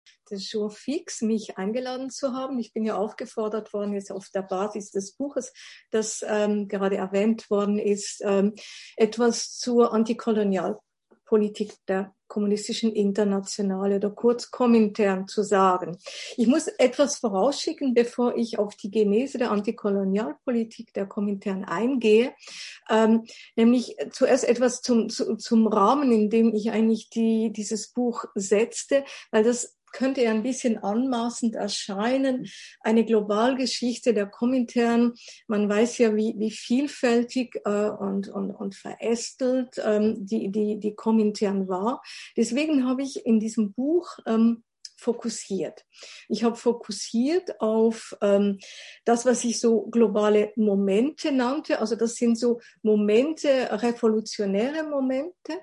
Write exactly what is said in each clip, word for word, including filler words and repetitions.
des Jour Fix, mich eingeladen zu haben. Ich bin ja aufgefordert worden, jetzt auf der Basis des Buches, das ähm, gerade erwähnt worden ist, ähm, etwas zur Antikolonialpolitik der kommunistischen Internationale oder kurz Komintern zu sagen. Ich muss etwas vorausschicken, bevor ich auf die Genese der Antikolonialpolitik der Komintern eingehe, ähm, nämlich zuerst etwas zum, zu, zum Rahmen, in dem ich eigentlich die, dieses Buch setzte, weil das könnte ja ein bisschen anmaßend erscheinen, eine Globalgeschichte der Komintern. Man weiß ja, wie, wie vielfältig äh, und, und, und verästelt ähm, die, die, die Komintern war. Deswegen habe ich in diesem Buch ähm, fokussiert. Ich habe fokussiert auf ähm, das, was ich so globale Momente nannte. Also das sind so Momente, revolutionäre Momente.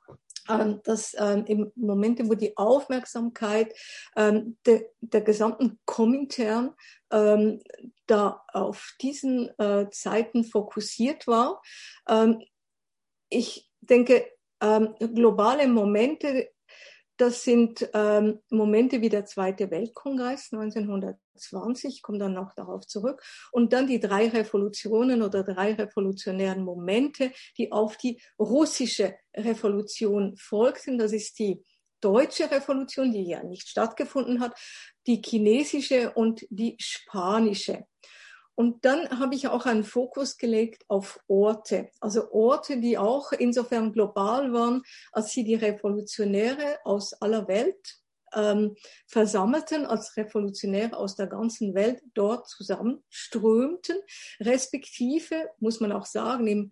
Das ähm, im Momente, wo die Aufmerksamkeit ähm, de, der gesamten Komintern ähm, da auf diesen äh, Zeiten fokussiert war. Ähm, ich denke, ähm, globale Momente, das sind ähm, Momente wie der Zweite Weltkongress neunzehnhundertzwanzig, ich komme dann noch darauf zurück, und dann die drei Revolutionen oder drei revolutionären Momente, die auf die russische Revolution folgten. Das ist die deutsche Revolution, die ja nicht stattgefunden hat, die chinesische und die spanische. Und dann habe ich auch einen Fokus gelegt auf Orte, also Orte, die auch insofern global waren, als sie die Revolutionäre aus aller Welt ähm, versammelten, als Revolutionäre aus der ganzen Welt dort zusammenströmten, respektive, muss man auch sagen, im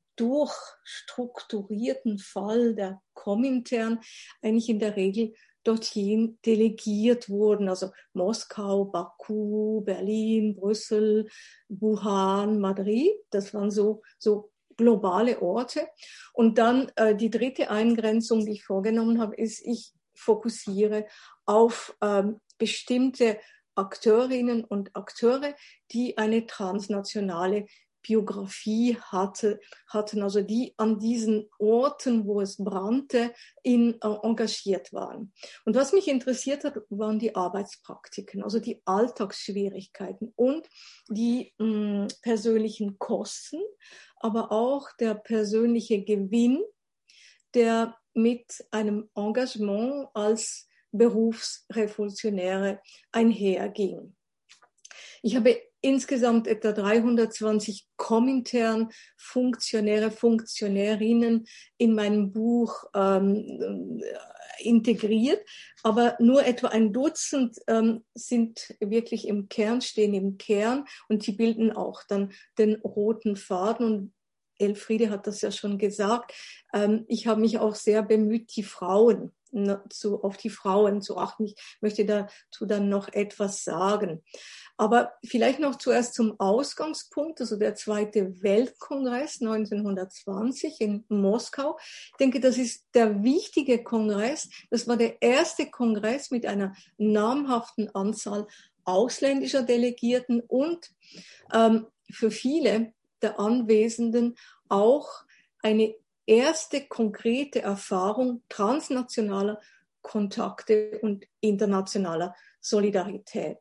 durchstrukturierten Fall der Komintern eigentlich in der Regel dorthin delegiert wurden, also Moskau, Baku, Berlin, Brüssel, Wuhan, Madrid, das waren so, so globale Orte. Und dann äh, die dritte Eingrenzung, die ich vorgenommen habe, ist, ich fokussiere auf ähm, bestimmte Akteurinnen und Akteure, die eine transnationale Biografie hatte, hatten, also die an diesen Orten, wo es brannte, in, äh, engagiert waren. Und was mich interessiert hat, waren die Arbeitspraktiken, also die Alltagsschwierigkeiten und die mh, persönlichen Kosten, aber auch der persönliche Gewinn, der mit einem Engagement als Berufsrevolutionäre einherging. Ich habe insgesamt etwa dreihundertzwanzig Komintern Funktionäre, Funktionärinnen in meinem Buch ähm, integriert, aber nur etwa ein Dutzend ähm, sind wirklich im Kern, stehen im Kern und die bilden auch dann den roten Faden. Und Elfriede hat das ja schon gesagt. Ähm, ich habe mich auch sehr bemüht, die Frauen zu, auf die Frauen zu achten. Ich möchte dazu dann noch etwas sagen. Aber vielleicht noch zuerst zum Ausgangspunkt, also der Zweite Weltkongress neunzehnhundertzwanzig in Moskau. Ich denke, das ist der wichtige Kongress. Das war der erste Kongress mit einer namhaften Anzahl ausländischer Delegierten und ähm, für viele der Anwesenden auch eine erste konkrete Erfahrung transnationaler Kontakte und internationaler Solidarität.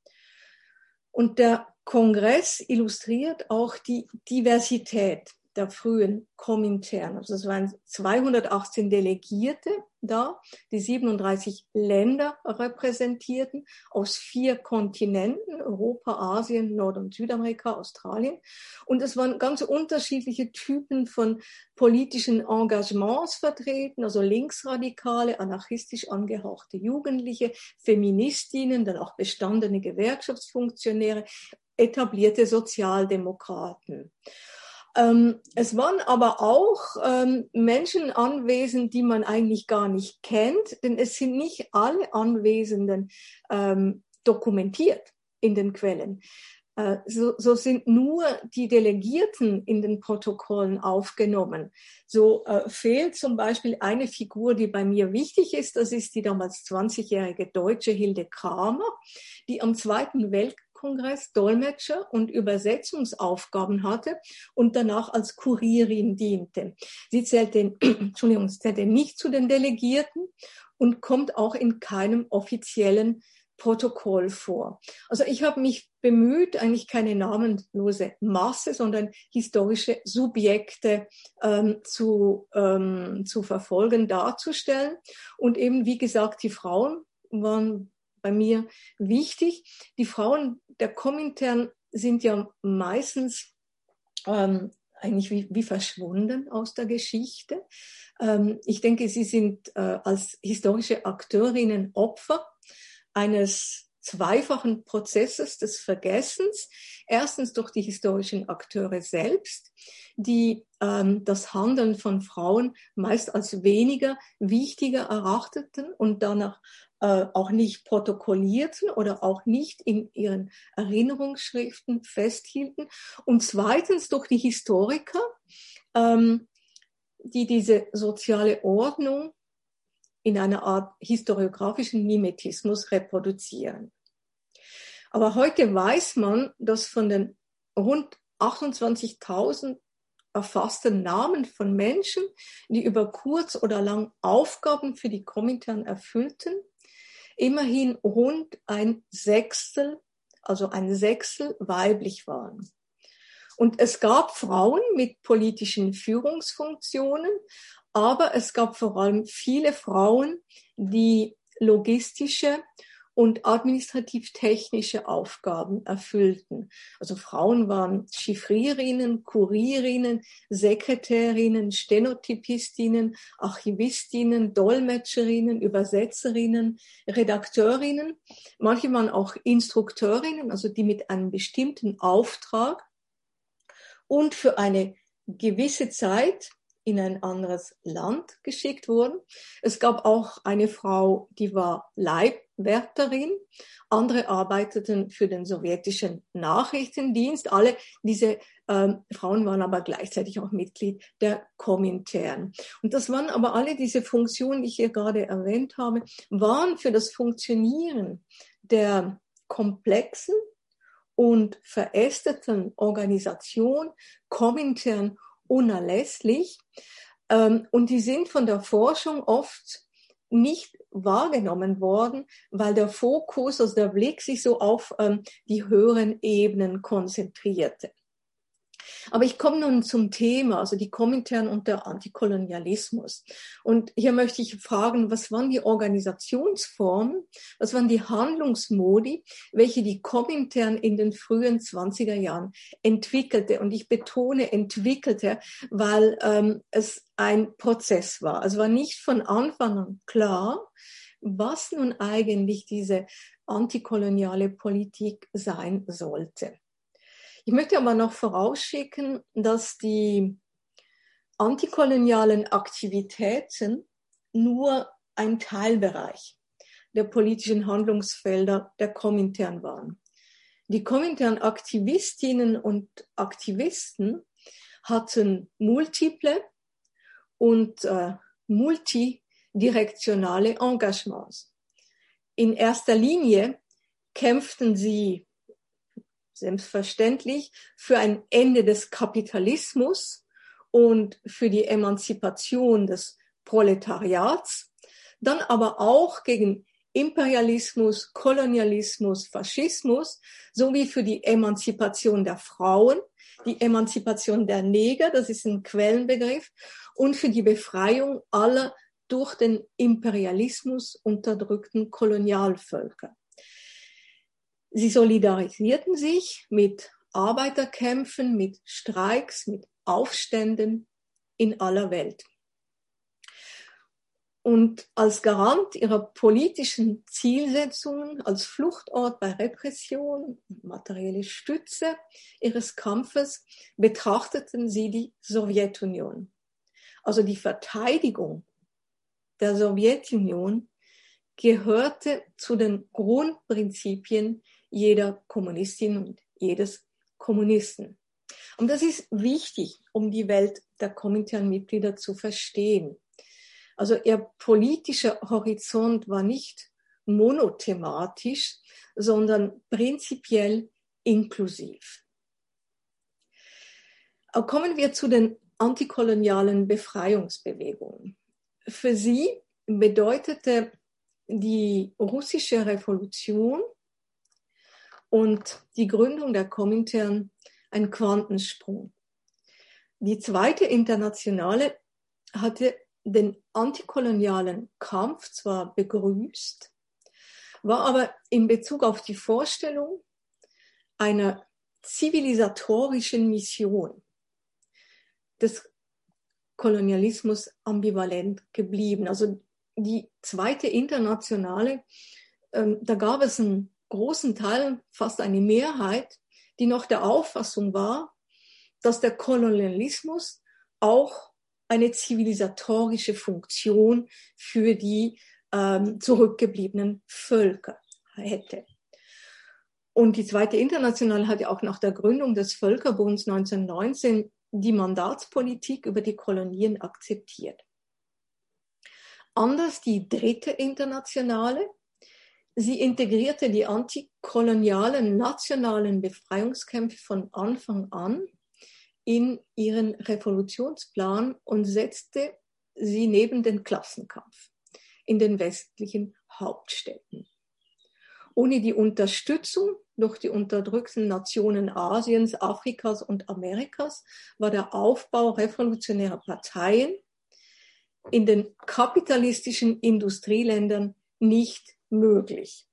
Und der Kongress illustriert auch die Diversität der frühen Komintern. Also es waren zweihundertachtzehn Delegierte da, die siebenunddreißig Länder repräsentierten, aus vier Kontinenten, Europa, Asien, Nord- und Südamerika, Australien. Und es waren ganz unterschiedliche Typen von politischen Engagements vertreten, also linksradikale, anarchistisch angehauchte Jugendliche, Feministinnen, dann auch bestandene Gewerkschaftsfunktionäre, etablierte Sozialdemokraten. Ähm, es waren aber auch ähm, Menschen anwesend, die man eigentlich gar nicht kennt, denn es sind nicht alle Anwesenden ähm, dokumentiert in den Quellen. Äh, so, so sind nur die Delegierten in den Protokollen aufgenommen. So äh, fehlt zum Beispiel eine Figur, die bei mir wichtig ist, das ist die damals zwanzigjährige Deutsche Hilde Kramer, die am Zweiten Weltkrieg Kongress Dolmetscher und Übersetzungsaufgaben hatte und danach als Kurierin diente. Sie zählte, Entschuldigung, zählte nicht zu den Delegierten und kommt auch in keinem offiziellen Protokoll vor. Also ich habe mich bemüht, eigentlich keine namenlose Masse, sondern historische Subjekte ähm, zu, ähm, zu verfolgen, darzustellen. Und eben, wie gesagt, die Frauen waren bei mir wichtig. Die Frauen der Komintern sind ja meistens ähm, eigentlich wie, wie verschwunden aus der Geschichte. Ähm, ich denke, sie sind äh, als historische Akteurinnen Opfer eines zweifachen Prozesses des Vergessens. Erstens durch die historischen Akteure selbst, die ähm, das Handeln von Frauen meist als weniger wichtiger erachteten und danach äh, auch nicht protokollierten oder auch nicht in ihren Erinnerungsschriften festhielten. Und zweitens durch die Historiker, ähm, die diese soziale Ordnung in einer Art historiografischen Mimetismus reproduzieren. Aber heute weiß man, dass von den rund achtundzwanzigtausend erfassten Namen von Menschen, die über kurz oder lang Aufgaben für die Komintern erfüllten, immerhin rund ein Sechstel, also ein Sechstel weiblich waren. Und es gab Frauen mit politischen Führungsfunktionen, aber es gab vor allem viele Frauen, die logistische und administrativ-technische Aufgaben erfüllten. Also Frauen waren Chiffrierinnen, Kurierinnen, Sekretärinnen, Stenotypistinnen, Archivistinnen, Dolmetscherinnen, Übersetzerinnen, Redakteurinnen. Manche waren auch Instrukteurinnen, also die mit einem bestimmten Auftrag und für eine gewisse Zeit in ein anderes Land geschickt wurden. Es gab auch eine Frau, die war Leibwärterin. Andere arbeiteten für den sowjetischen Nachrichtendienst. Alle diese ähm, Frauen waren aber gleichzeitig auch Mitglied der Komintern. Und das waren aber alle diese Funktionen, die ich hier gerade erwähnt habe, waren für das Funktionieren der komplexen und verästeten Organisation Komintern unerlässlich. Ähm, und die sind von der Forschung oft nicht wahrgenommen worden, weil der Fokus, also der Blick sich so auf ähm, die höheren Ebenen konzentrierte. Aber ich komme nun zum Thema, also die Komintern und der Antikolonialismus. Und hier möchte ich fragen, was waren die Organisationsformen, was waren die Handlungsmodi, welche die Komintern in den frühen zwanziger Jahren entwickelte. Und ich betone entwickelte, weil ähm, es ein Prozess war. Also war nicht von Anfang an klar, was nun eigentlich diese antikoloniale Politik sein sollte. Ich möchte aber noch vorausschicken, dass die antikolonialen Aktivitäten nur ein Teilbereich der politischen Handlungsfelder der Komintern waren. Die Komintern-Aktivistinnen und Aktivisten hatten multiple und äh, multidirektionale Engagements. In erster Linie kämpften sie selbstverständlich für ein Ende des Kapitalismus und für die Emanzipation des Proletariats, dann aber auch gegen Imperialismus, Kolonialismus, Faschismus, sowie für die Emanzipation der Frauen, die Emanzipation der Neger, das ist ein Quellenbegriff, und für die Befreiung aller durch den Imperialismus unterdrückten Kolonialvölker. Sie solidarisierten sich mit Arbeiterkämpfen, mit Streiks, mit Aufständen in aller Welt. Und als Garant ihrer politischen Zielsetzungen, als Fluchtort bei Repression, materielle Stütze ihres Kampfes, betrachteten sie die Sowjetunion. Also die Verteidigung der Sowjetunion gehörte zu den Grundprinzipien jeder Kommunistin und jedes Kommunisten. Und das ist wichtig, um die Welt der Komintern-Mitglieder zu verstehen. Also ihr politischer Horizont war nicht monothematisch, sondern prinzipiell inklusiv. Aber kommen wir zu den antikolonialen Befreiungsbewegungen. Für sie bedeutete die russische Revolution und die Gründung der Komintern ein Quantensprung. Die zweite Internationale hatte den antikolonialen Kampf zwar begrüßt, war aber in Bezug auf die Vorstellung einer zivilisatorischen Mission des Kolonialismus ambivalent geblieben. Also die zweite Internationale, ähm, da gab es einen großen Teil, fast eine Mehrheit, die noch der Auffassung war, dass der Kolonialismus auch eine zivilisatorische Funktion für die ähm, zurückgebliebenen Völker hätte. Und die zweite Internationale hat ja auch nach der Gründung des Völkerbunds neunzehnhundertneunzehn die Mandatspolitik über die Kolonien akzeptiert. Anders die dritte Internationale. Sie integrierte die antikolonialen nationalen Befreiungskämpfe von Anfang an in ihren Revolutionsplan und setzte sie neben den Klassenkampf in den westlichen Hauptstädten. Ohne die Unterstützung durch die unterdrückten Nationen Asiens, Afrikas und Amerikas war der Aufbau revolutionärer Parteien in den kapitalistischen Industrieländern nicht möglich.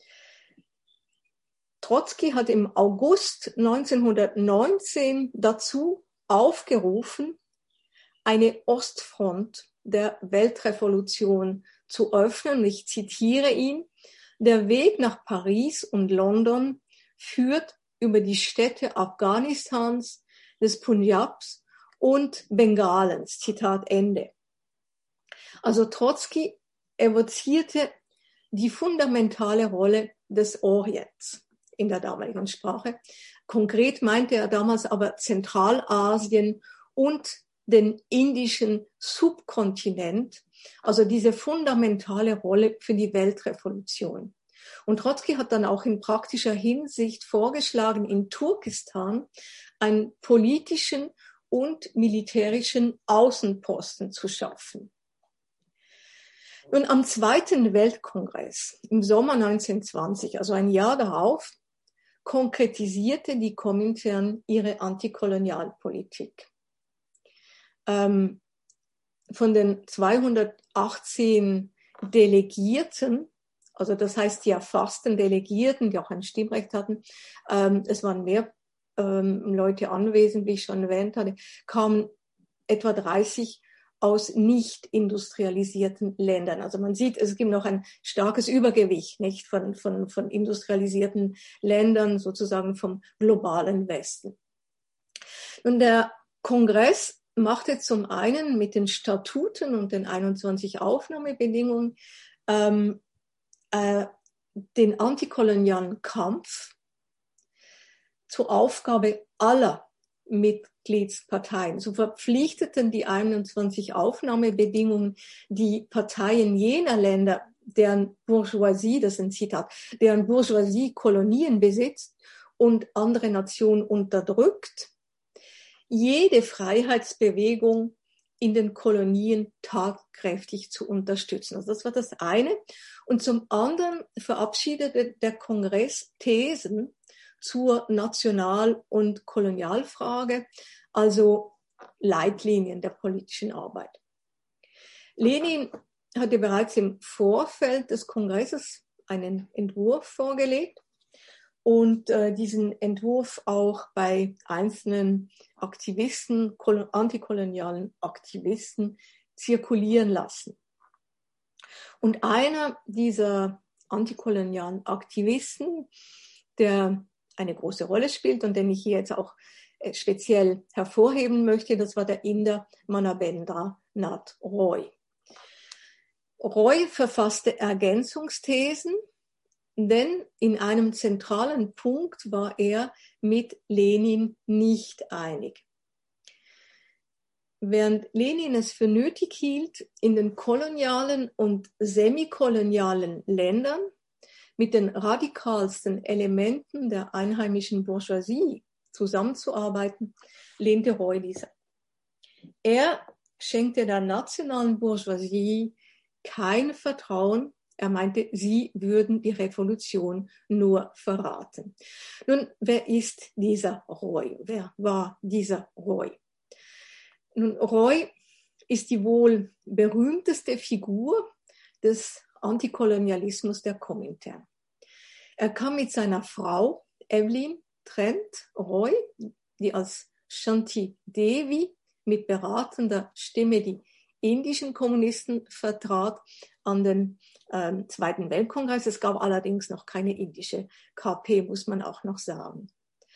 Trotzki hat im August neunzehnhundertneunzehn dazu aufgerufen, eine Ostfront der Weltrevolution zu öffnen. Ich zitiere ihn: Der Weg nach Paris und London führt über die Städte Afghanistans, des Punjabs und Bengalens. Zitat Ende. Also Trotzki evozierte die fundamentale Rolle des Orients in der damaligen Sprache. Konkret meinte er damals aber Zentralasien und den indischen Subkontinent, also diese fundamentale Rolle für die Weltrevolution. Und Trotzki hat dann auch in praktischer Hinsicht vorgeschlagen, in Turkestan einen politischen und militärischen Außenposten zu schaffen. Nun, am Zweiten Weltkongress im Sommer neunzehnhundertzwanzig, also ein Jahr darauf, konkretisierte die Komintern ihre Antikolonialpolitik. Ähm, von den zweihundertachtzehn Delegierten, also das heißt die erfassten Delegierten, die auch ein Stimmrecht hatten, ähm, es waren mehr ähm, Leute anwesend, wie ich schon erwähnt hatte, kamen etwa dreißig aus nicht industrialisierten Ländern. Also man sieht, es gibt noch ein starkes Übergewicht, nicht, von, von, von industrialisierten Ländern, sozusagen vom globalen Westen. Und der Kongress machte zum einen mit den Statuten und den einundzwanzig Aufnahmebedingungen ähm, äh, den antikolonialen Kampf zur Aufgabe aller Mitgliedsparteien. So verpflichteten die einundzwanzig Aufnahmebedingungen die Parteien jener Länder, deren Bourgeoisie, das ist ein Zitat, deren Bourgeoisie Kolonien besitzt und andere Nationen unterdrückt, jede Freiheitsbewegung in den Kolonien tatkräftig zu unterstützen. Also das war das eine. Und zum anderen verabschiedete der Kongress Thesen zur National- und Kolonialfrage, also Leitlinien der politischen Arbeit. Lenin hatte bereits im Vorfeld des Kongresses einen Entwurf vorgelegt und äh, diesen Entwurf auch bei einzelnen Aktivisten, antikolonialen Aktivisten zirkulieren lassen. Und einer dieser antikolonialen Aktivisten, der eine große Rolle spielt und den ich hier jetzt auch speziell hervorheben möchte, das war der Inder Manabendra Nath Roy. Roy verfasste Ergänzungsthesen, denn in einem zentralen Punkt war er mit Lenin nicht einig. Während Lenin es für nötig hielt, in den kolonialen und semikolonialen Ländern mit den radikalsten Elementen der einheimischen Bourgeoisie zusammenzuarbeiten, lehnte Roy dies ab. Er schenkte der nationalen Bourgeoisie kein Vertrauen. Er meinte, sie würden die Revolution nur verraten. Nun, wer ist dieser Roy? Wer war dieser Roy? Nun, Roy ist die wohl berühmteste Figur des Antikolonialismus der Komintern. Er kam mit seiner Frau Evelyn Trent Roy, die als Shanti Devi mit beratender Stimme die indischen Kommunisten vertrat, an den ähm, Zweiten Weltkongress. Es gab allerdings noch keine indische K P, muss man auch noch sagen.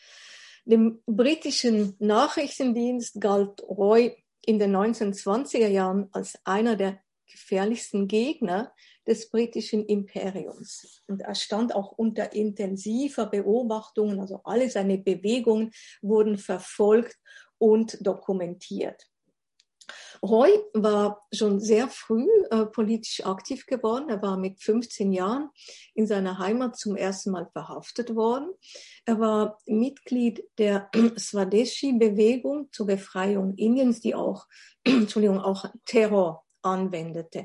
Dem britischen Nachrichtendienst galt Roy in den neunzehnhundertzwanziger Jahren als einer der gefährlichsten Gegner des britischen Imperiums. Und er stand auch unter intensiver Beobachtung, also alle seine Bewegungen wurden verfolgt und dokumentiert. Roy war schon sehr früh äh, politisch aktiv geworden. Er war mit fünfzehn Jahren in seiner Heimat zum ersten Mal verhaftet worden. Er war Mitglied der Swadeshi-Bewegung zur Befreiung Indiens, die auch, Entschuldigung, auch Terror anwendete.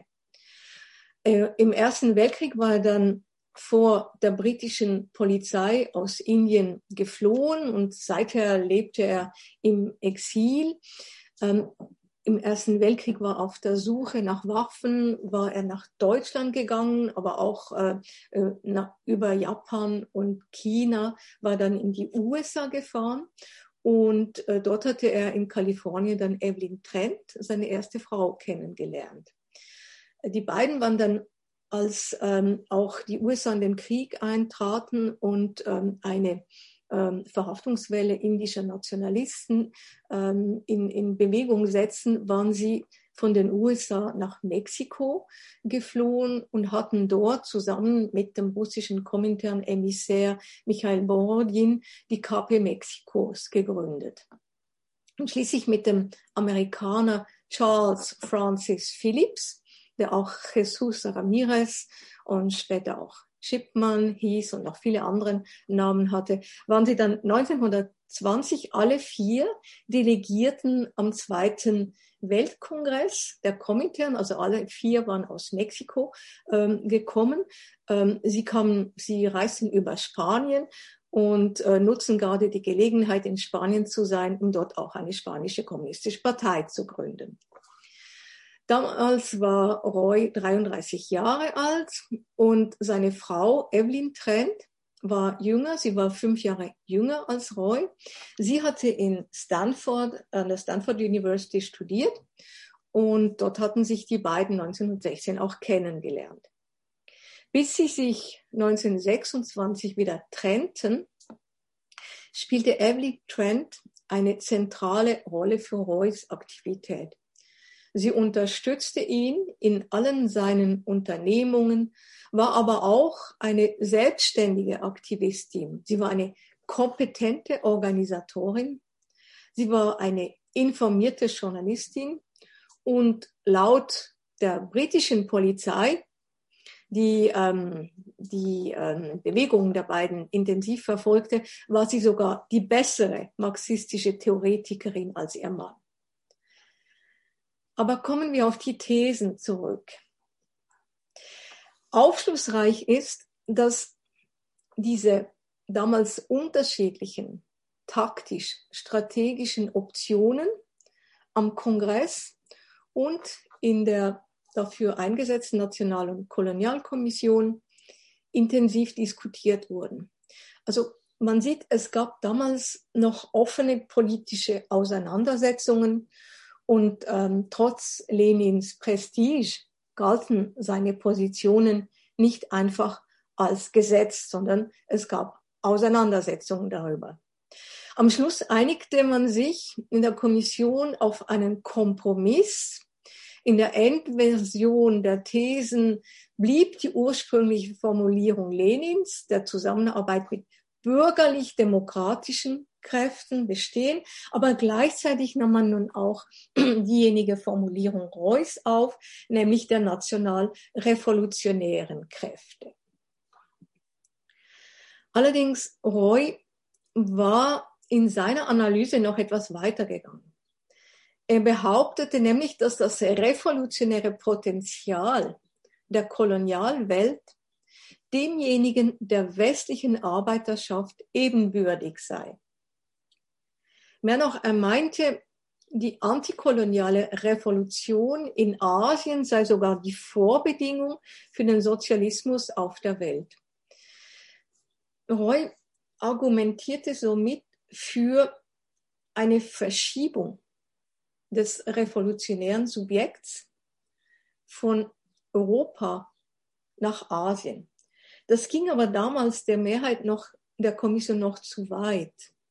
Äh, Im Ersten Weltkrieg war er dann vor der britischen Polizei aus Indien geflohen und seither lebte er im Exil. Ähm, Im Ersten Weltkrieg war er auf der Suche nach Waffen, war er nach Deutschland gegangen, aber auch äh, nach, über Japan und China, war dann in die U S A gefahren. Und äh, dort hatte er in Kalifornien dann Evelyn Trent, seine erste Frau, kennengelernt. Die beiden waren dann, als ähm, auch die U S A in den Krieg eintraten und ähm, eine ähm, Verhaftungswelle indischer Nationalisten ähm, in, in Bewegung setzen, waren sie von den U S A nach Mexiko geflohen und hatten dort zusammen mit dem russischen Komintern-Emissär Michail Borodin die K P Mexikos gegründet. Und schließlich mit dem Amerikaner Charles Francis Phillips, der auch Jesus Ramirez und später auch Shipman hieß und noch viele andere Namen hatte, waren sie dann neunzehnhundertzwanzig alle vier Delegierten am Zweiten Weltkongress der Komintern, also alle vier waren aus Mexiko ähm, gekommen. Ähm, sie kamen, sie reisten über Spanien und äh, nutzen gerade die Gelegenheit, in Spanien zu sein, um dort auch eine spanische kommunistische Partei zu gründen. Damals war Roy dreiunddreißig Jahre alt und seine Frau Evelyn Trent war jünger. Sie war fünf Jahre jünger als Roy. Sie hatte in Stanford, an der Stanford University studiert und dort hatten sich die beiden neunzehnhundertsechzehn auch kennengelernt. Bis sie sich neunzehnhundertsechsundzwanzig wieder trennten, spielte Evelyn Trent eine zentrale Rolle für Roys Aktivität. Sie unterstützte ihn in allen seinen Unternehmungen, war aber auch eine selbstständige Aktivistin. Sie war eine kompetente Organisatorin. Sie war eine informierte Journalistin und laut der britischen Polizei, die ähm, die ähm, Bewegungen der beiden intensiv verfolgte, war sie sogar die bessere marxistische Theoretikerin als ihr Mann. Aber kommen wir auf die Thesen zurück. Aufschlussreich ist, dass diese damals unterschiedlichen taktisch-strategischen Optionen am Kongress und in der dafür eingesetzten National- und Kolonialkommission intensiv diskutiert wurden. Also man sieht, es gab damals noch offene politische Auseinandersetzungen. Und ähm, trotz Lenins Prestige galten seine Positionen nicht einfach als Gesetz, sondern es gab Auseinandersetzungen darüber. Am Schluss einigte man sich in der Kommission auf einen Kompromiss. In der Endversion der Thesen blieb die ursprüngliche Formulierung Lenins der Zusammenarbeit mit bürgerlich-demokratischen Kräften bestehen, aber gleichzeitig nahm man nun auch diejenige Formulierung Roys auf, nämlich der national-revolutionären Kräfte. Allerdings Roy war in seiner Analyse noch etwas weitergegangen. Er behauptete nämlich, dass das revolutionäre Potenzial der Kolonialwelt demjenigen der westlichen Arbeiterschaft ebenbürtig sei. Mehr noch, er meinte, die antikoloniale Revolution in Asien sei sogar die Vorbedingung für den Sozialismus auf der Welt. Roy argumentierte somit für eine Verschiebung des revolutionären Subjekts von Europa nach Asien. Das ging aber damals der Mehrheit noch, der Kommission noch zu weit.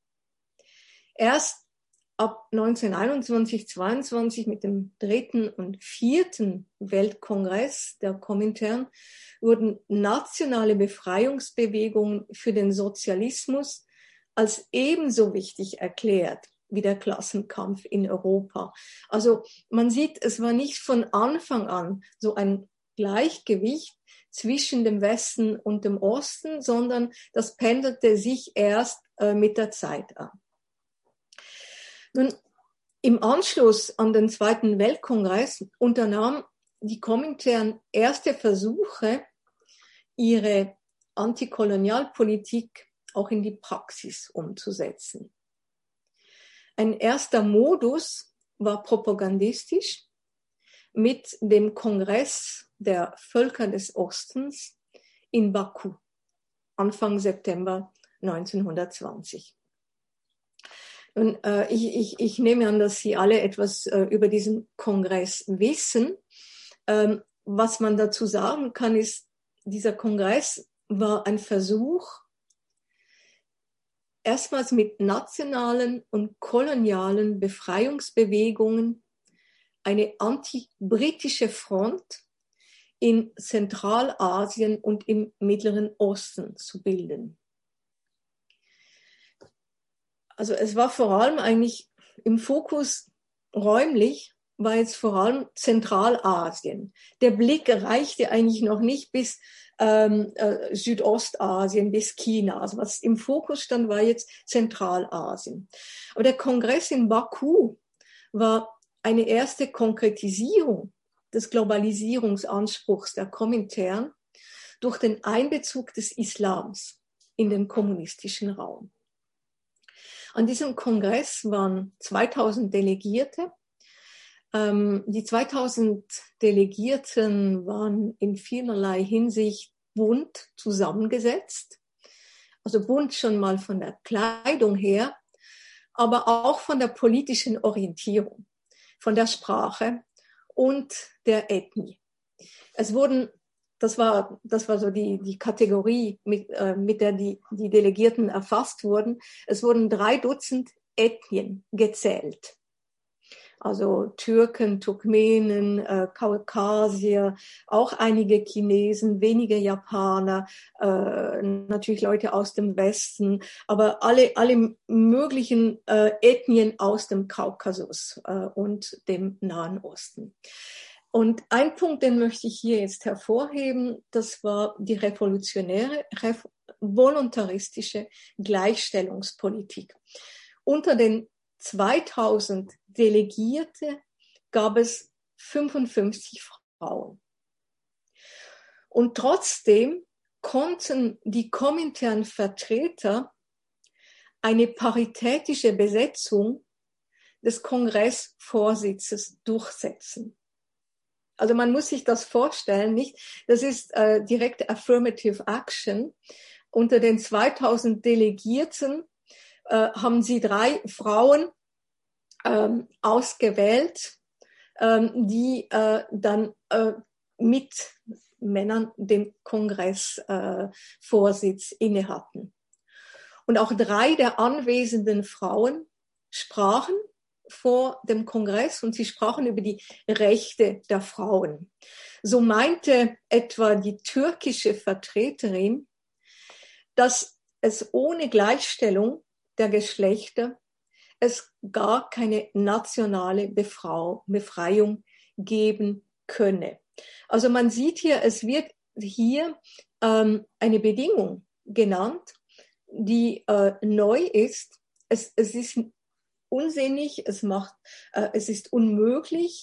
Erst ab neunzehnhunderteinundzwanzig, zweiundzwanzig mit dem dritten und vierten Weltkongress der Komintern wurden nationale Befreiungsbewegungen für den Sozialismus als ebenso wichtig erklärt wie der Klassenkampf in Europa. Also man sieht, es war nicht von Anfang an so ein Gleichgewicht zwischen dem Westen und dem Osten, sondern das pendelte sich erst äh, mit der Zeit an. Nun, im Anschluss an den Zweiten Weltkongress unternahm die Komintern erste Versuche, ihre Antikolonialpolitik auch in die Praxis umzusetzen. Ein erster Modus war propagandistisch mit dem Kongress der Völker des Ostens in Baku, Anfang September neunzehnhundertzwanzig. Und äh, ich, ich, ich nehme an, dass Sie alle etwas äh, über diesen Kongress wissen. Ähm, was man dazu sagen kann, ist, dieser Kongress war ein Versuch, erstmals mit nationalen und kolonialen Befreiungsbewegungen eine anti-britische Front in Zentralasien und im Mittleren Osten zu bilden. Also es war vor allem eigentlich im Fokus räumlich, war jetzt vor allem Zentralasien. Der Blick reichte eigentlich noch nicht bis ähm, äh, Südostasien, bis China. Also was im Fokus stand, war jetzt Zentralasien. Aber der Kongress in Baku war eine erste Konkretisierung des Globalisierungsanspruchs der Komintern durch den Einbezug des Islams in den kommunistischen Raum. An diesem Kongress waren zweitausend Delegierte. Ähm, die zweitausend Delegierten waren in vielerlei Hinsicht bunt zusammengesetzt. Also bunt schon mal von der Kleidung her, aber auch von der politischen Orientierung, von der Sprache und der Ethnie. Es wurden Das war, das war so die, die Kategorie, mit, äh, mit der die, die Delegierten erfasst wurden. Es wurden drei Dutzend Ethnien gezählt. Also Türken, Turkmenen, äh, Kaukasier, auch einige Chinesen, wenige Japaner, äh, natürlich Leute aus dem Westen, aber alle, alle möglichen äh, Ethnien aus dem Kaukasus äh, und dem Nahen Osten. Und ein Punkt, den möchte ich hier jetzt hervorheben, das war die revolutionäre, ref- voluntaristische Gleichstellungspolitik. Unter den zweitausend Delegierte gab es fünfundfünfzig Frauen. Und trotzdem konnten die Komintern-Vertreter eine paritätische Besetzung des Kongressvorsitzes durchsetzen. Also man muss sich das vorstellen, nicht? Das ist äh, direkte Affirmative Action. Unter den zweitausend Delegierten äh, haben sie drei Frauen ähm, ausgewählt, ähm, die äh, dann äh, mit Männern den Kongressvorsitz äh, inne hatten. Und auch drei der anwesenden Frauen sprachen vor dem Kongress und sie sprachen über die Rechte der Frauen. So meinte etwa die türkische Vertreterin, dass es ohne Gleichstellung der Geschlechter es gar keine nationale Befrau, Befreiung geben könne. Also man sieht hier, es wird hier ähm, eine Bedingung genannt, die äh, neu ist. Es, es ist unsinnig, es macht, äh, es ist unmöglich,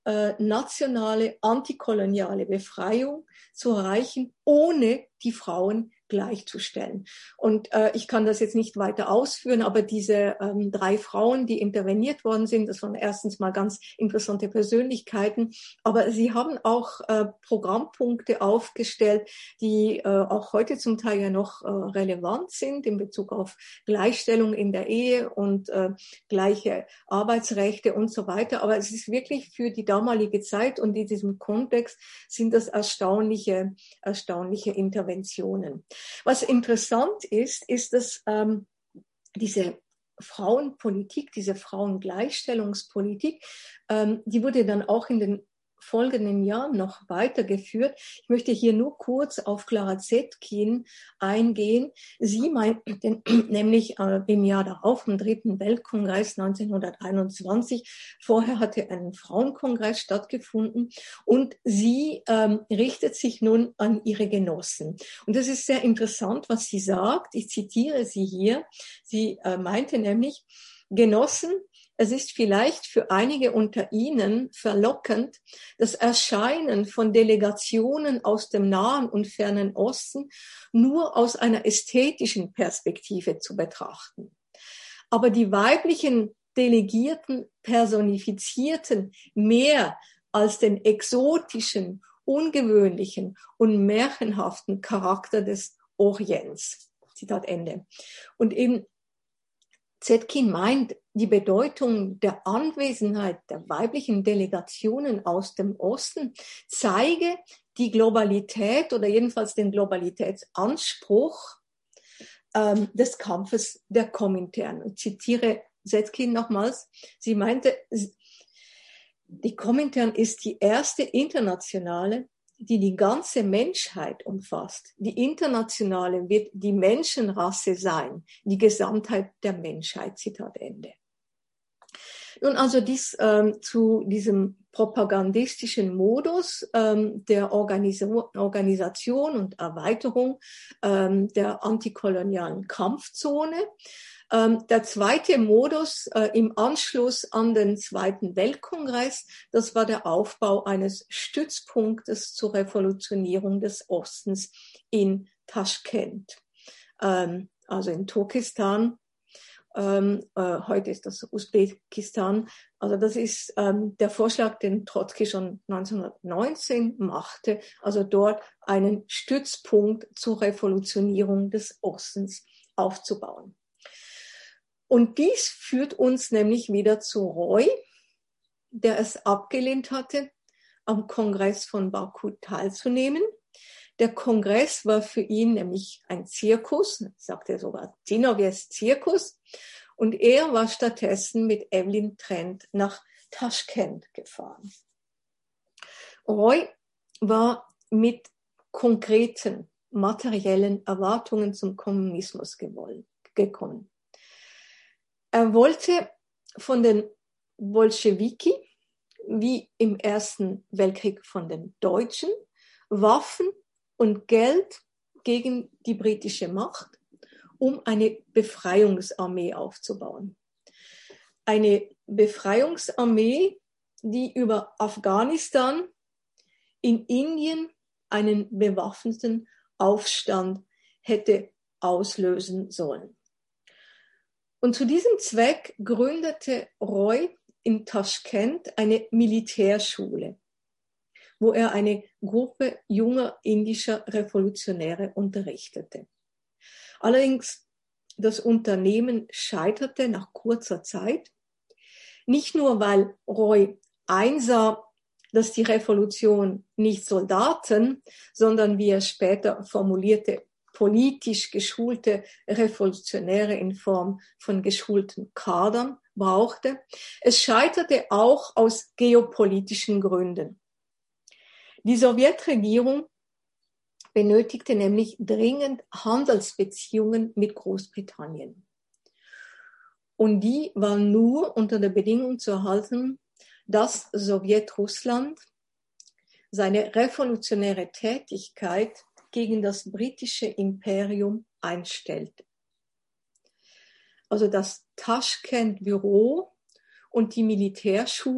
äh, nationale, antikoloniale Befreiung zu erreichen, ohne die Frauen gleichzustellen. Und äh, ich kann das jetzt nicht weiter ausführen, aber diese ähm, drei Frauen, die interveniert worden sind, das waren erstens mal ganz interessante Persönlichkeiten, aber sie haben auch äh, Programmpunkte aufgestellt, die äh, auch heute zum Teil ja noch äh, relevant sind in Bezug auf Gleichstellung in der Ehe und äh, gleiche Arbeitsrechte und so weiter. Aber es ist wirklich für die damalige Zeit und in diesem Kontext sind das erstaunliche, erstaunliche Interventionen. Was interessant ist, ist, dass ähm, diese Frauenpolitik, diese Frauengleichstellungspolitik, ähm, die wurde dann auch in den folgenden Jahren noch weitergeführt. Ich möchte hier nur kurz auf Clara Zetkin eingehen. Sie meinte nämlich äh, im Jahr darauf, im dritten Weltkongress neunzehnhunderteinundzwanzig, vorher hatte ein Frauenkongress stattgefunden und sie ähm, richtet sich nun an ihre Genossen. Und das ist sehr interessant, was sie sagt. Ich zitiere sie hier. Sie äh, meinte nämlich, Genossen, es ist vielleicht für einige unter Ihnen verlockend, das Erscheinen von Delegationen aus dem Nahen und Fernen Osten nur aus einer ästhetischen Perspektive zu betrachten. Aber die weiblichen Delegierten personifizierten mehr als den exotischen, ungewöhnlichen und märchenhaften Charakter des Orients. Zitat Ende. Und eben Zetkin meint, die Bedeutung der Anwesenheit der weiblichen Delegationen aus dem Osten zeige die Globalität oder jedenfalls den Globalitätsanspruch ähm, des Kampfes der Komintern. Ich zitiere Zetkin nochmals. Sie meinte, die Komintern ist die erste internationale, die die ganze Menschheit umfasst. Die internationale wird die Menschenrasse sein, die Gesamtheit der Menschheit. Zitat Ende. Nun also dies ähm, zu diesem propagandistischen Modus ähm, der Organis- Organisation und Erweiterung ähm, der antikolonialen Kampfzone. Ähm, der zweite Modus äh, im Anschluss an den Zweiten Weltkongress, das war der Aufbau eines Stützpunktes zur Revolutionierung des Ostens in Taschkent, ähm, also in Turkestan. Ähm, äh, heute ist das Usbekistan. Also das ist ähm, der Vorschlag, den Trotzki schon neunzehnhundertneunzehn machte, also dort einen Stützpunkt zur Revolutionierung des Ostens aufzubauen. Und dies führt uns nämlich wieder zu Roy, der es abgelehnt hatte, am Kongress von Baku teilzunehmen. Der Kongress war für ihn nämlich ein Zirkus, sagt er sogar, Zinovjews Zirkus. Und er war stattdessen mit Evelyn Trent nach Taschkent gefahren. Roy war mit konkreten, materiellen Erwartungen zum Kommunismus gekommen. Er wollte von den Bolschewiki, wie im Ersten Weltkrieg von den Deutschen, Waffen und Geld gegen die britische Macht, um eine Befreiungsarmee aufzubauen. Eine Befreiungsarmee, die über Afghanistan in Indien einen bewaffneten Aufstand hätte auslösen sollen. Und zu diesem Zweck gründete Roy in Taschkent eine Militärschule, wo er eine Gruppe junger indischer Revolutionäre unterrichtete. Allerdings, das Unternehmen scheiterte nach kurzer Zeit, nicht nur, weil Roy einsah, dass die Revolution nicht Soldaten, sondern, wie er später formulierte, politisch geschulte Revolutionäre in Form von geschulten Kadern brauchte. Es scheiterte auch aus geopolitischen Gründen. Die Sowjetregierung benötigte nämlich dringend Handelsbeziehungen mit Großbritannien. Und die waren nur unter der Bedingung zu erhalten, dass Sowjetrussland seine revolutionäre Tätigkeit gegen das britische Imperium einstellte. Also das Taschkent-Büro und die Militärschule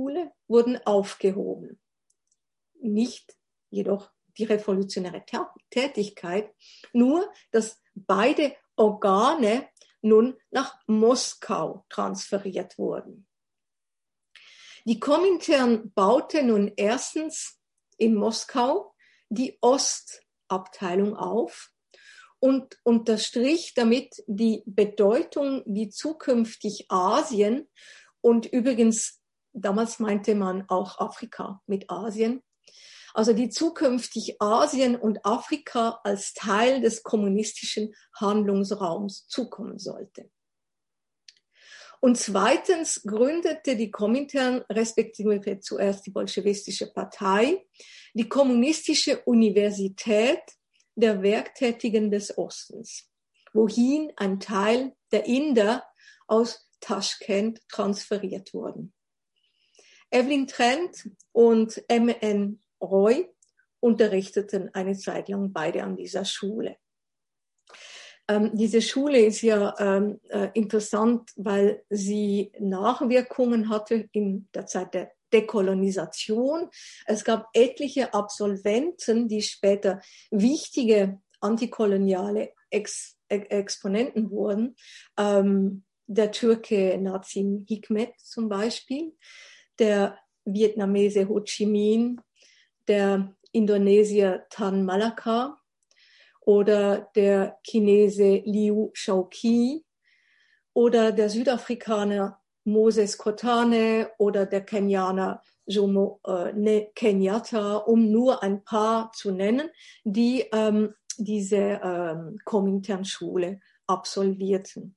wurden aufgehoben. Nicht jedoch die revolutionäre Tätigkeit, nur dass beide Organe nun nach Moskau transferiert wurden. Die Komintern baute nun erstens in Moskau die Ostabteilung auf und unterstrich damit die Bedeutung, die zukünftig Asien und übrigens, damals meinte man auch Afrika mit Asien, also die zukünftig Asien und Afrika als Teil des kommunistischen Handlungsraums zukommen sollte. Und zweitens gründete die Komintern, respektive zuerst die bolschewistische Partei, die Kommunistische Universität der Werktätigen des Ostens, wohin ein Teil der Inder aus Taschkent transferiert wurden. Evelyn Trent und M N Roy unterrichteten eine Zeit lang beide an dieser Schule. Ähm, diese Schule ist ja ähm, äh, interessant, weil sie Nachwirkungen hatte in der Zeit der Dekolonisation. Es gab etliche Absolventen, die später wichtige antikoloniale Ex Exponenten wurden. Ähm, der Türke Nazim Hikmet zum Beispiel, der Vietnamese Ho Chi Minh, der Indonesier Tan Malaka oder der Chinese Liu Shaoqi oder der Südafrikaner Moses Kotane oder der Kenianer Jomo äh, Kenyatta, um nur ein paar zu nennen, die ähm, diese ähm, Komintern-Schule absolvierten.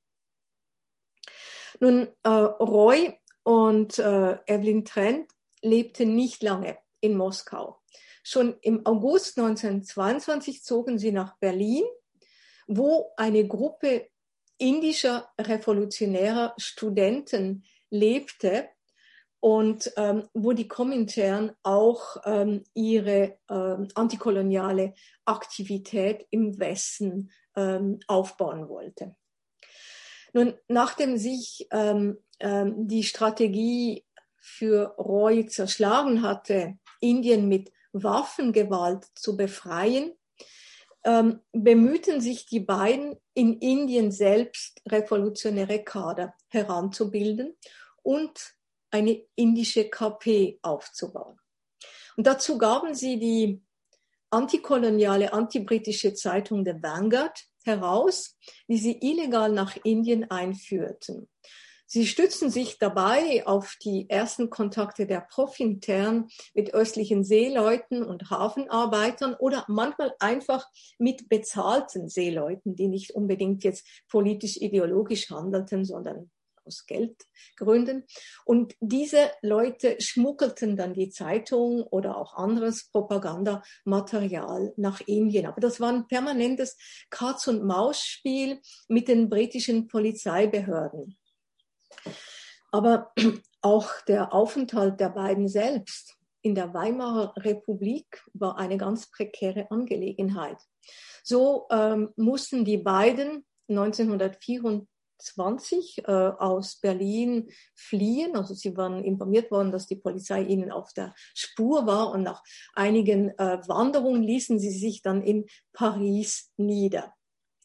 Nun, äh, Roy und äh, Evelyn Trent lebten nicht lange in Moskau. Schon im August neunzehnhundertzweiundzwanzig zogen sie nach Berlin, wo eine Gruppe indischer revolutionärer Studenten lebte und ähm, wo die Komintern auch ähm, ihre ähm, antikoloniale Aktivität im Westen ähm, aufbauen wollte. Nun, nachdem sich ähm, ähm, die Strategie für Roy zerschlagen hatte, Indien mit Waffengewalt zu befreien, ähm, bemühten sich die beiden, in Indien selbst revolutionäre Kader heranzubilden und eine indische K P aufzubauen. Und dazu gaben sie die antikoloniale, antibritische Zeitung The Vanguard heraus, die sie illegal nach Indien einführten. Sie stützen sich dabei auf die ersten Kontakte der Komintern mit östlichen Seeleuten und Hafenarbeitern oder manchmal einfach mit bezahlten Seeleuten, die nicht unbedingt jetzt politisch-ideologisch handelten, sondern aus Geldgründen. Und diese Leute schmuggelten dann die Zeitung oder auch anderes Propagandamaterial nach Indien. Aber das war ein permanentes Katz-und-Maus-Spiel mit den britischen Polizeibehörden. Aber auch der Aufenthalt der beiden selbst in der Weimarer Republik war eine ganz prekäre Angelegenheit. So ähm, mussten die beiden neunzehnhundertvierundzwanzig äh, aus Berlin fliehen. Also sie waren informiert worden, dass die Polizei ihnen auf der Spur war und nach einigen äh, Wanderungen ließen sie sich dann in Paris nieder.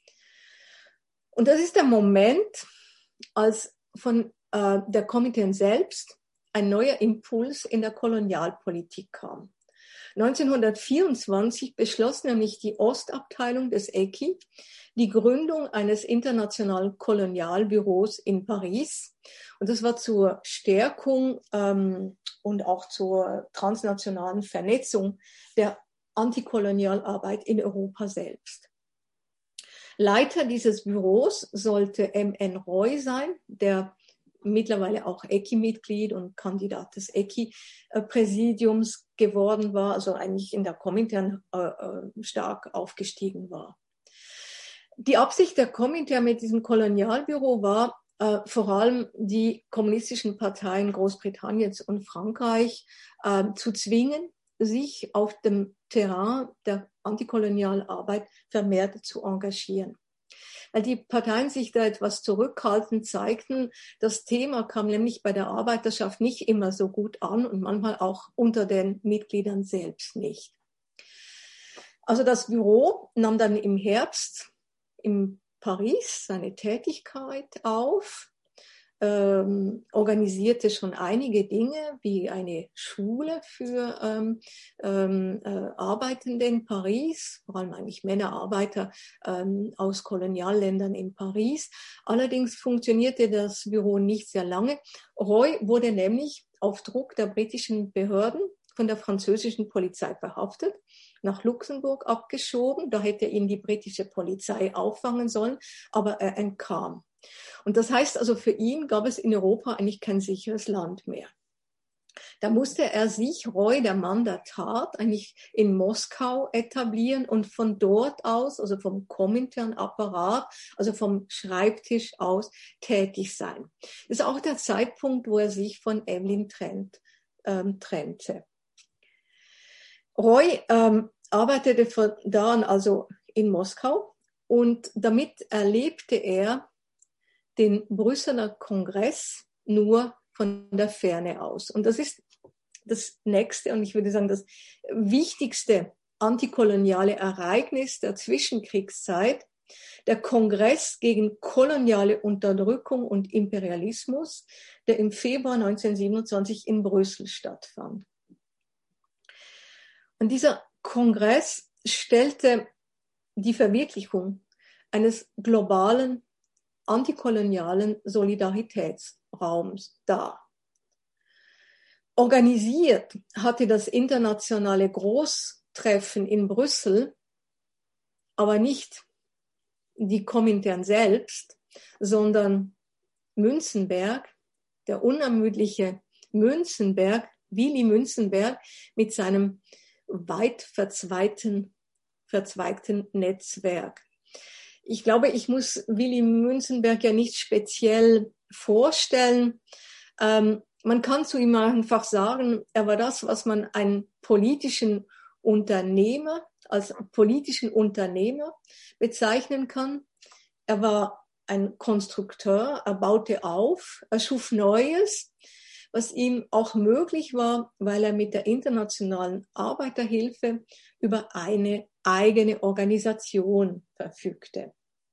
Und das ist der Moment, als von äh, der Komintern selbst ein neuer Impuls in der Kolonialpolitik kam. neunzehnhundertvierundzwanzig beschloss nämlich die Ostabteilung des E C I die Gründung eines internationalen Kolonialbüros in Paris. Und das war zur Stärkung ähm, und auch zur transnationalen Vernetzung der Antikolonialarbeit in Europa selbst. Leiter dieses Büros sollte M N Roy sein, der mittlerweile auch E C I-Mitglied und Kandidat des E C I-Präsidiums geworden war, also eigentlich in der Komintern äh, stark aufgestiegen war. Die Absicht der Komintern mit diesem Kolonialbüro war, äh, vor allem die kommunistischen Parteien Großbritanniens und Frankreich äh, zu zwingen, sich auf dem Terrain der Antikolonialarbeit vermehrt zu engagieren. weil die Parteien sich da etwas zurückhaltend zeigten. Das Thema kam nämlich bei der Arbeiterschaft nicht immer so gut an und manchmal auch unter den Mitgliedern selbst nicht. Also das Büro nahm dann im Herbst in Paris seine Tätigkeit auf, ähm, organisierte schon einige Dinge, wie eine Schule für ähm, ähm, äh, Arbeitende in Paris, vor allem eigentlich Männerarbeiter ähm, aus Kolonialländern in Paris. Allerdings funktionierte das Büro nicht sehr lange. Roy wurde nämlich auf Druck der britischen Behörden von der französischen Polizei verhaftet, nach Luxemburg abgeschoben. Da hätte ihn die britische Polizei auffangen sollen, aber er entkam. Und das heißt also, für ihn gab es in Europa eigentlich kein sicheres Land mehr. Da musste er sich, Roy, der Mann der Tat, eigentlich in Moskau etablieren und von dort aus, also vom Komintern-Apparat, also vom Schreibtisch aus tätig sein. Das ist auch der Zeitpunkt, wo er sich von Evelyn trennt, ähm, trennte. Roy ähm, arbeitete von da an also in Moskau und damit erlebte er den Brüsseler Kongress nur von der Ferne aus. Und das ist das nächste und ich würde sagen das wichtigste antikoloniale Ereignis der Zwischenkriegszeit, der Kongress gegen koloniale Unterdrückung und Imperialismus, der im Februar neunzehnhundertsiebenundzwanzig in Brüssel stattfand. Und dieser Kongress stellte die Verwirklichung eines globalen antikolonialen Solidaritätsraums dar. Organisiert hatte das internationale Großtreffen in Brüssel aber nicht die Komintern selbst, sondern Münzenberg, der unermüdliche Münzenberg, Willy Münzenberg mit seinem weit verzweigten, verzweigten Netzwerk. Ich glaube, ich muss Willy Münzenberg ja nicht speziell vorstellen. Ähm, man kann zu ihm einfach sagen, er war das, was man einen politischen Unternehmer, als politischen Unternehmer bezeichnen kann. Er war ein Konstrukteur, er baute auf, er schuf Neues, was ihm auch möglich war, weil er mit der internationalen Arbeiterhilfe über eine eigene Organisation verfügte.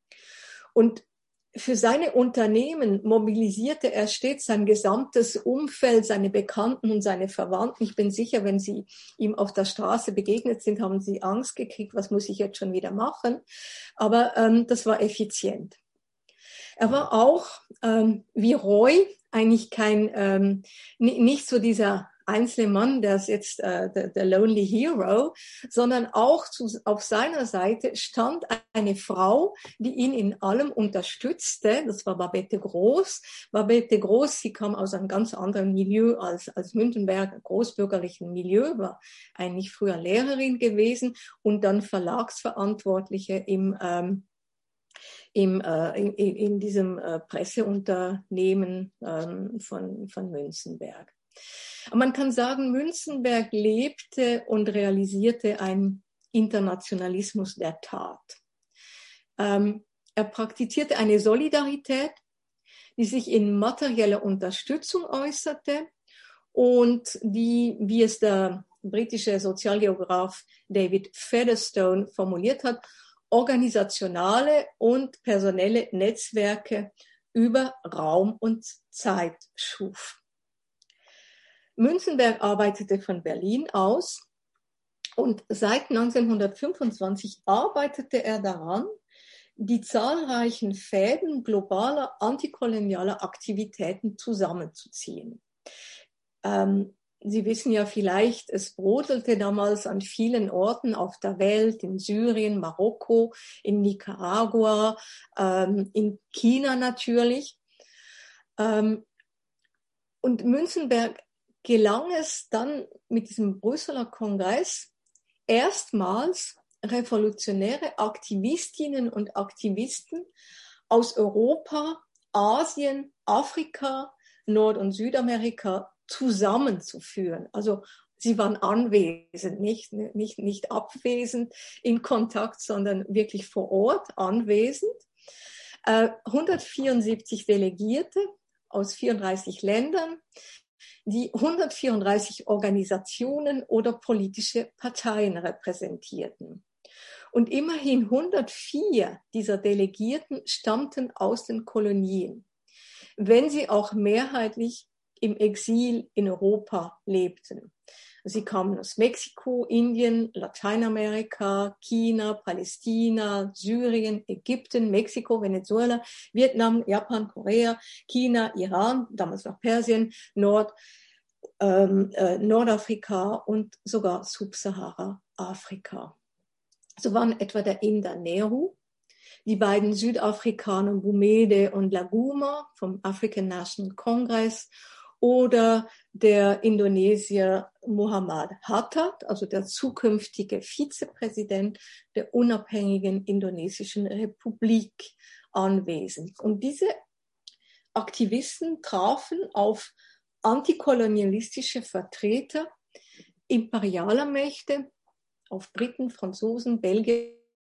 Und für seine Unternehmen mobilisierte er stets sein gesamtes Umfeld, seine Bekannten und seine Verwandten. Ich bin sicher, wenn Sie ihm auf der Straße begegnet sind, haben Sie Angst gekriegt, was muss ich jetzt schon wieder machen? Aber ähm, das war effizient. Er war auch, ähm, wie Roy, eigentlich kein, ähm, nicht so dieser einzelne Mann, der ist jetzt äh, der, der Lonely Hero, sondern auch zu, auf seiner Seite stand eine Frau, die ihn in allem unterstützte. Das war Babette Groß. Babette Groß, sie kam aus einem ganz anderen Milieu als, als Münzenberg, großbürgerlichen Milieu, war eigentlich früher Lehrerin gewesen und dann Verlagsverantwortliche im ähm, Im, äh, in, in diesem äh, Presseunternehmen ähm, von, von Münzenberg. Aber man kann sagen, Münzenberg lebte und realisierte einen Internationalismus der Tat. Ähm, er praktizierte eine Solidarität, die sich in materieller Unterstützung äußerte und die, wie es der britische Sozialgeograph David Featherstone formuliert hat, organisationale und personelle Netzwerke über Raum und Zeit schuf. Münzenberg arbeitete von Berlin aus und seit neunzehnhundertfünfundzwanzig arbeitete er daran, die zahlreichen Fäden globaler antikolonialer Aktivitäten zusammenzuziehen. Ähm, Sie wissen ja vielleicht, es brodelte damals an vielen Orten auf der Welt, in Syrien, Marokko, in Nicaragua, ähm, in China natürlich. Ähm, und Münzenberg gelang es dann mit diesem Brüsseler Kongress erstmals revolutionäre Aktivistinnen und Aktivisten aus Europa, Asien, Afrika, Nord- und Südamerika zusammenzuführen. Also sie waren anwesend, nicht, nicht, nicht abwesend in Kontakt, sondern wirklich vor Ort anwesend. Äh, hundertvierundsiebzig Delegierte aus vierunddreißig Ländern, die hundertvierunddreißig Organisationen oder politische Parteien repräsentierten. Und immerhin hundertvier dieser Delegierten stammten aus den Kolonien, wenn sie auch mehrheitlich im Exil in Europa lebten. Sie kamen aus Mexiko, Indien, Lateinamerika, China, Palästina, Syrien, Ägypten, Mexiko, Venezuela, Vietnam, Japan, Korea, China, Iran, damals noch Persien, Nord, ähm, äh, Nordafrika und sogar Subsahara-Afrika. So waren etwa der Inder Nehru, die beiden Südafrikaner Gumede und Laguma vom African National Congress oder der Indonesier Muhammad Hatta, also der zukünftige Vizepräsident der unabhängigen Indonesischen Republik, anwesend. Und diese Aktivisten trafen auf antikolonialistische Vertreter imperialer Mächte, auf Briten, Franzosen, Belgier,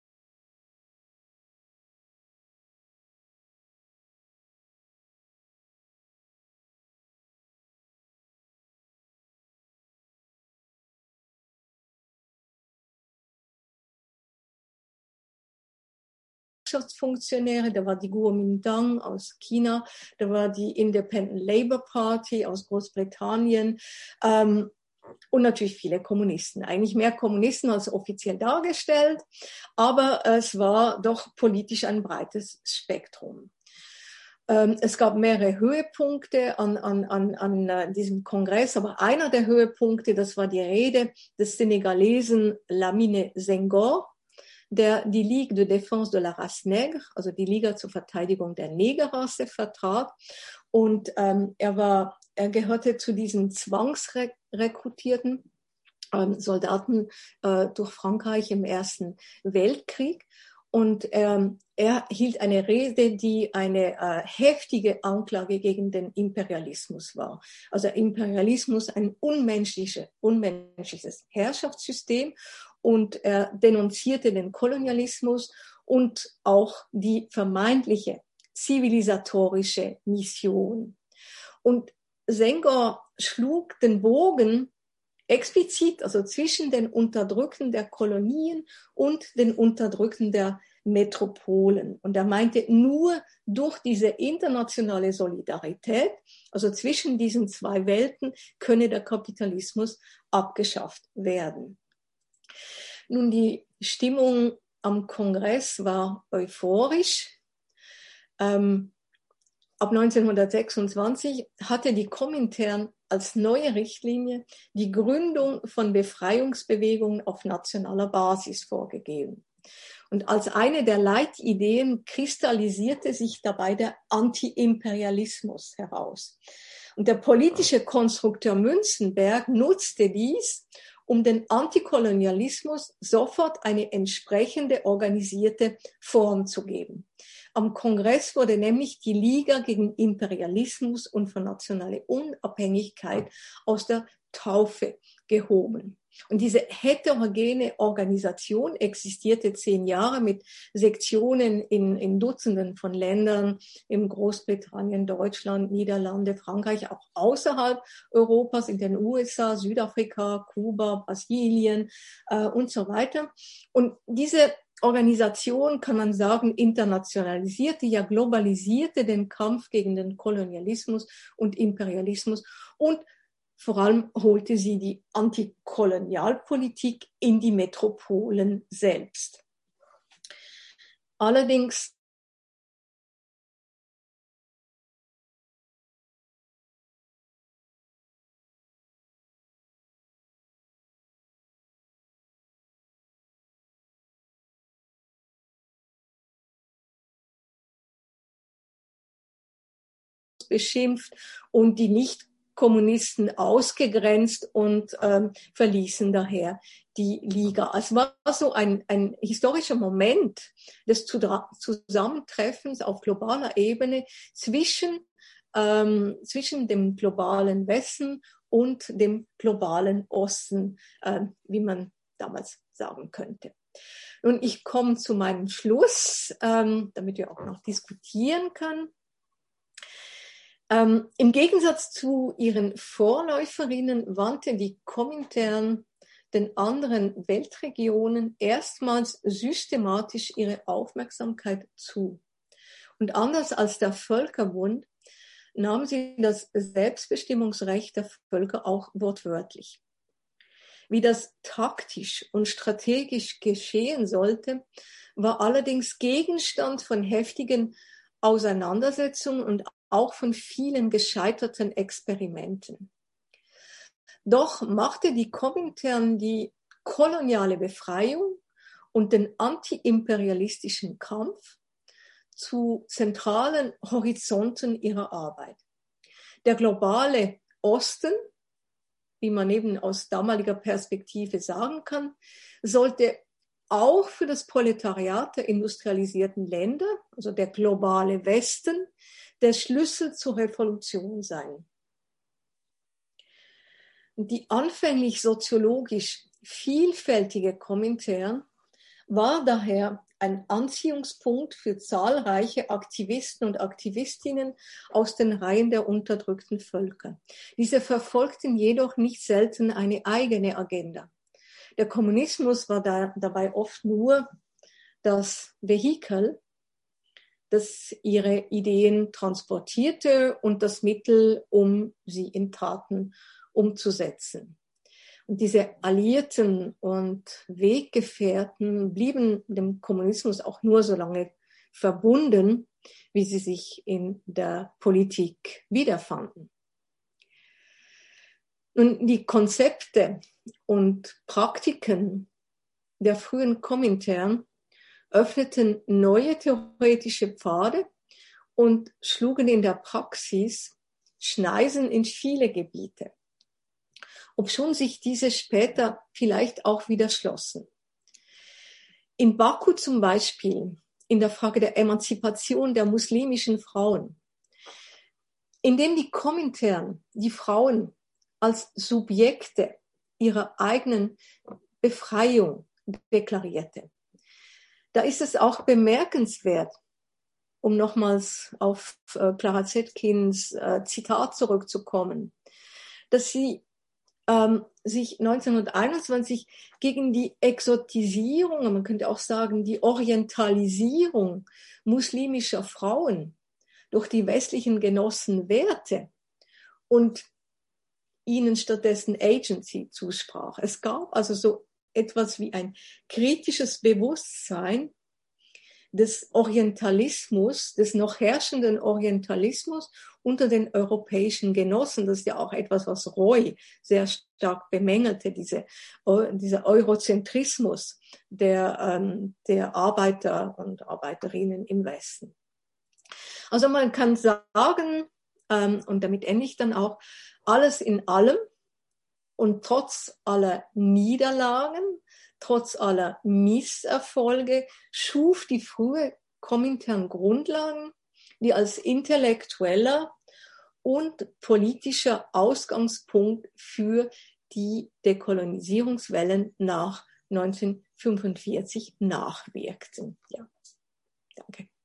Wirtschaftsfunktionäre, da war die Kuomintang aus China, da war die Independent Labour Party aus Großbritannien ähm, und natürlich viele Kommunisten. Eigentlich mehr Kommunisten als offiziell dargestellt, aber es war doch politisch ein breites Spektrum. Ähm, es gab mehrere Höhepunkte an, an, an, an diesem Kongress, aber einer der Höhepunkte, das war die Rede des Senegalesen Lamine Senghor, der die Ligue de Défense de la Race Nègre, also die Liga zur Verteidigung der Negerrasse, vertrat. Und ähm, er war, er gehörte zu diesen zwangsrekrutierten ähm, Soldaten äh, durch Frankreich im Ersten Weltkrieg. Und ähm, er hielt eine Rede, die eine äh, heftige Anklage gegen den Imperialismus war. Also Imperialismus, ein unmenschliche, unmenschliches Herrschaftssystem. Und er denunzierte den Kolonialismus und auch die vermeintliche zivilisatorische Mission. Und Senghor schlug den Bogen explizit, also zwischen den Unterdrückten der Kolonien und den Unterdrückten der Metropolen. Und er meinte, nur durch diese internationale Solidarität, also zwischen diesen zwei Welten, könne der Kapitalismus abgeschafft werden. Nun, die Stimmung am Kongress war euphorisch. Ähm, ab neunzehnhundertsechsundzwanzig hatte die Komintern als neue Richtlinie die Gründung von Befreiungsbewegungen auf nationaler Basis vorgegeben. Und als eine der Leitideen kristallisierte sich dabei der Anti-Imperialismus heraus. Und der politische Konstrukteur Münzenberg nutzte dies, um den Antikolonialismus sofort eine entsprechende organisierte Form zu geben. Am Kongress wurde nämlich die Liga gegen Imperialismus und für nationale Unabhängigkeit aus der Taufe gehoben. Und diese heterogene Organisation existierte zehn Jahre mit Sektionen in, in Dutzenden von Ländern, in Großbritannien, Deutschland, Niederlande, Frankreich, auch außerhalb Europas, in den U S A, Südafrika, Kuba, Brasilien äh, und so weiter. Und diese Organisation, kann man sagen, internationalisierte, ja globalisierte den Kampf gegen den Kolonialismus und Imperialismus und vor allem holte sie die Antikolonialpolitik in die Metropolen selbst. Allerdings beschimpft und die Nicht-Kommunisten ausgegrenzt und ähm, verließen daher die Liga. Es war so ein, ein historischer Moment des Zusammentreffens auf globaler Ebene zwischen, ähm, zwischen dem globalen Westen und dem globalen Osten, äh, wie man damals sagen könnte. Nun, ich komme zu meinem Schluss, ähm, damit wir auch noch diskutieren können. Ähm, Im Gegensatz zu ihren Vorläuferinnen wandte die Komintern den anderen Weltregionen erstmals systematisch ihre Aufmerksamkeit zu. Und anders als der Völkerbund nahm sie das Selbstbestimmungsrecht der Völker auch wortwörtlich. Wie das taktisch und strategisch geschehen sollte, war allerdings Gegenstand von heftigen Auseinandersetzungen und auch von vielen gescheiterten Experimenten. Doch machte die Komintern die koloniale Befreiung und den antiimperialistischen Kampf zu zentralen Horizonten ihrer Arbeit. Der globale Osten, wie man eben aus damaliger Perspektive sagen kann, sollte auch für das Proletariat der industrialisierten Länder, also der globale Westen, der Schlüssel zur Revolution sein. Die anfänglich soziologisch vielfältige Komintern war daher ein Anziehungspunkt für zahlreiche Aktivisten und Aktivistinnen aus den Reihen der unterdrückten Völker. Diese verfolgten jedoch nicht selten eine eigene Agenda. Der Kommunismus war da, dabei oft nur das Vehikel, das ihre Ideen transportierte und das Mittel, um sie in Taten umzusetzen. Und diese Alliierten und Weggefährten blieben dem Kommunismus auch nur so lange verbunden, wie sie sich in der Politik wiederfanden. Nun, die Konzepte und Praktiken der frühen Komintern öffneten neue theoretische Pfade und schlugen in der Praxis Schneisen in viele Gebiete, obschon sich diese später vielleicht auch wieder schlossen. In Baku zum Beispiel, in der Frage der Emanzipation der muslimischen Frauen, indem die Komintern die Frauen als Subjekte ihrer eigenen Befreiung deklarierte. Da ist es auch bemerkenswert, um nochmals auf äh, Clara Zetkins äh, Zitat zurückzukommen, dass sie ähm, sich neunzehnhunderteinundzwanzig gegen die Exotisierung, man könnte auch sagen die Orientalisierung muslimischer Frauen durch die westlichen Genossen wehrte und ihnen stattdessen Agency zusprach. Es gab also so etwas wie ein kritisches Bewusstsein des Orientalismus, des noch herrschenden Orientalismus unter den europäischen Genossen. Das ist ja auch etwas, was Roy sehr stark bemängelte, diese, dieser Eurozentrismus der, ähm, der Arbeiter und Arbeiterinnen im Westen. Also man kann sagen, ähm, und damit ende ich dann auch, alles in allem und trotz aller Niederlagen, trotz aller Misserfolge schuf die frühe Komintern Grundlagen, die als intellektueller und politischer Ausgangspunkt für die Dekolonisierungswellen nach neunzehnhundertfünfundvierzig nachwirkten. Ja, danke.